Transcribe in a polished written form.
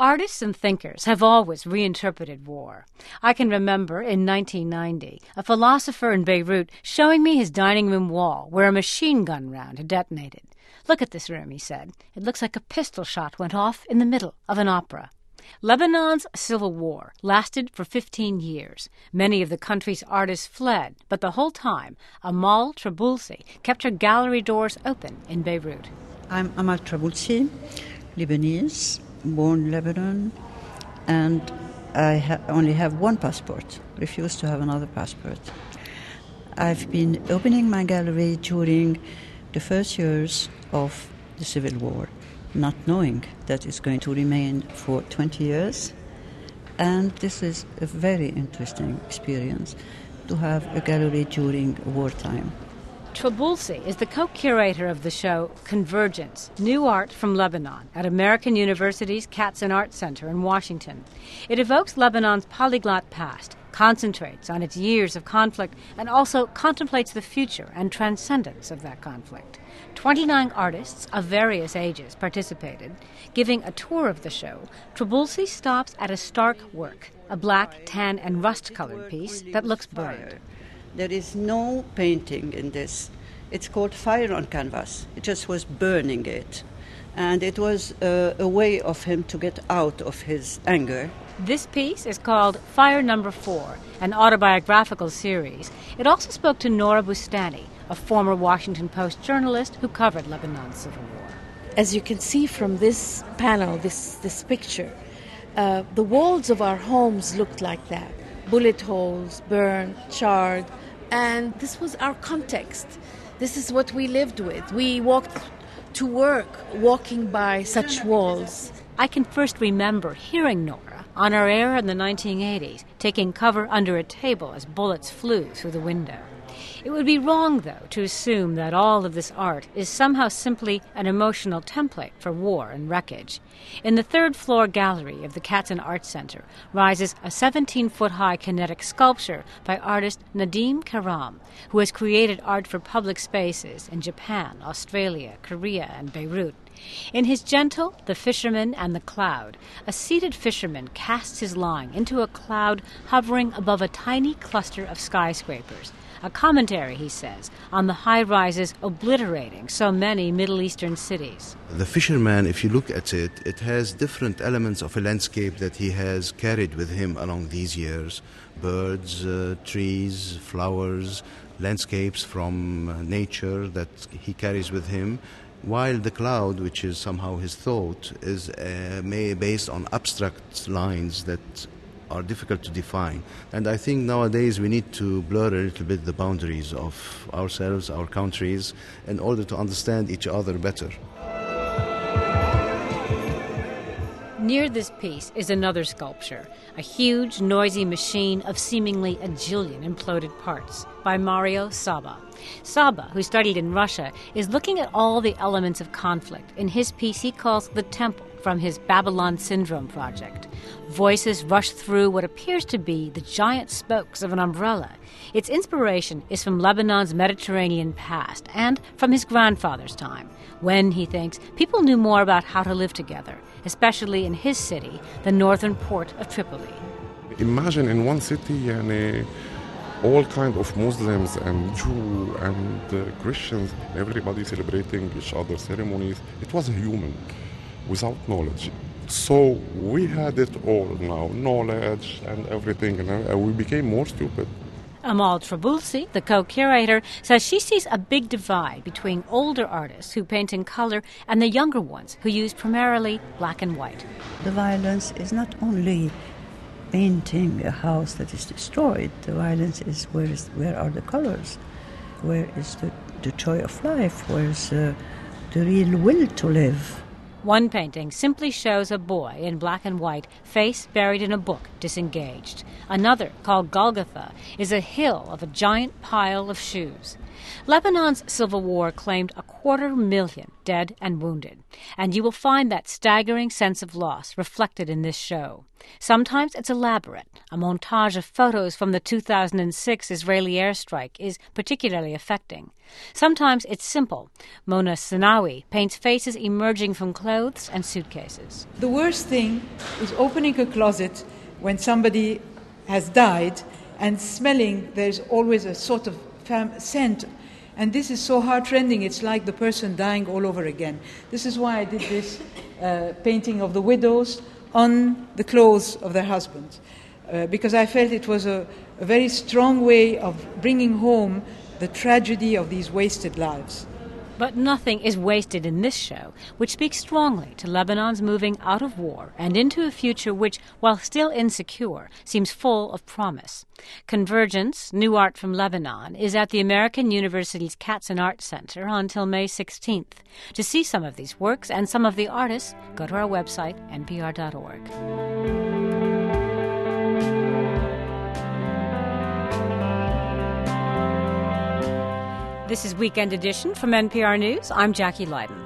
Artists and thinkers have always reinterpreted war. I can remember in 1990 a philosopher in Beirut showing me his dining room wall where a machine gun round had detonated. "Look at this room," he said. "It looks like a pistol shot went off in the middle of an opera." Lebanon's civil war lasted for 15 years. Many of the country's artists fled, but the whole time, Amal Trabulsi kept her gallery doors open in Beirut. I'm Amal Trabulsi, Lebanese, born Lebanon, and I only have one passport, refuse to have another passport. I've been opening my gallery during the first years of the Civil War, not knowing that it's going to remain for 20 years. And this is a very interesting experience to have a gallery during wartime. Trabulsi is the co-curator of the show Convergence, New Art from Lebanon at American University's Katzen Art Center in Washington. It evokes Lebanon's polyglot past, concentrates on its years of conflict, and also contemplates the future and transcendence of that conflict. 29 artists of various ages participated. Giving a tour of the show, Trabulsi stops at a stark work, a black, tan, and rust-colored piece that looks burned. There is no painting in this. It's called Fire on Canvas. It just was burning it. And it was a way of him to get out of his anger. This piece is called Fire Number 4, an autobiographical series. It also spoke to Nora Bustani, a former Washington Post journalist who covered Lebanon's civil war. As you can see from this panel, this picture, the walls of our homes looked like that. Bullet holes, burned, charred, and this was our context. This is what we lived with. We walked to work walking by such walls. I can first remember hearing Nora on our air in the 1980s, taking cover under a table as bullets flew through the window. It would be wrong, though, to assume that all of this art is somehow simply an emotional template for war and wreckage. In the third-floor gallery of the Katzen Art Center rises a 17-foot-high kinetic sculpture by artist Nadim Karam, who has created art for public spaces in Japan, Australia, Korea, and Beirut. In his gentle The Fisherman and the Cloud, a seated fisherman casts his line into a cloud hovering above a tiny cluster of skyscrapers. A commentary, he says, on the high-rises obliterating so many Middle Eastern cities. The fisherman, if you look at it, it has different elements of a landscape that he has carried with him along these years. Birds, trees, flowers, landscapes from nature that he carries with him. While the cloud, which is somehow his thought, is based on abstract lines that are difficult to define. And I think nowadays we need to blur a little bit the boundaries of ourselves, our countries, in order to understand each other better. Near this piece is another sculpture, a huge, noisy machine of seemingly a jillion imploded parts, by Mario Saba. Saba, who studied in Russia, is looking at all the elements of conflict in his piece he calls The Temple, from his Babylon Syndrome project. Voices rush through what appears to be the giant spokes of an umbrella. Its inspiration is from Lebanon's Mediterranean past and from his grandfather's time, when, he thinks, people knew more about how to live together, especially in his city, the northern port of Tripoli. Imagine in one city, all kind of Muslims and Jews and Christians, everybody celebrating each other's ceremonies. It wasn't human, without knowledge. So we had it all now, knowledge and everything, and we became more stupid. Amal Trabulsi, the co-curator, says she sees a big divide between older artists who paint in color and the younger ones who use primarily black and white. The violence is not only painting a house that is destroyed. The violence is where are the colors? Where is the joy of life? Where is the real will to live? One painting simply shows a boy in black and white, face buried in a book, disengaged. Another, called Golgotha, is a hill of a giant pile of shoes. Lebanon's civil war claimed 250,000 dead and wounded, and you will find that staggering sense of loss reflected in this show. Sometimes it's elaborate. A montage of photos from the 2006 Israeli airstrike is particularly affecting. Sometimes it's simple. Mona Sanawi paints faces emerging from clothes and suitcases. The worst thing is opening a closet when somebody has died and smelling, there's always a sort of scent. And this is so heartrending, it's like the person dying all over again. This is why I did this painting of the widows on the clothes of their husbands, because I felt it was a very strong way of bringing home the tragedy of these wasted lives. But nothing is wasted in this show, which speaks strongly to Lebanon's moving out of war and into a future which, while still insecure, seems full of promise. Convergence, New Art from Lebanon, is at the American University's Katzen Art Center until May 16th. To see some of these works and some of the artists, go to our website, npr.org. This is Weekend Edition from NPR News. I'm Jackie Leiden.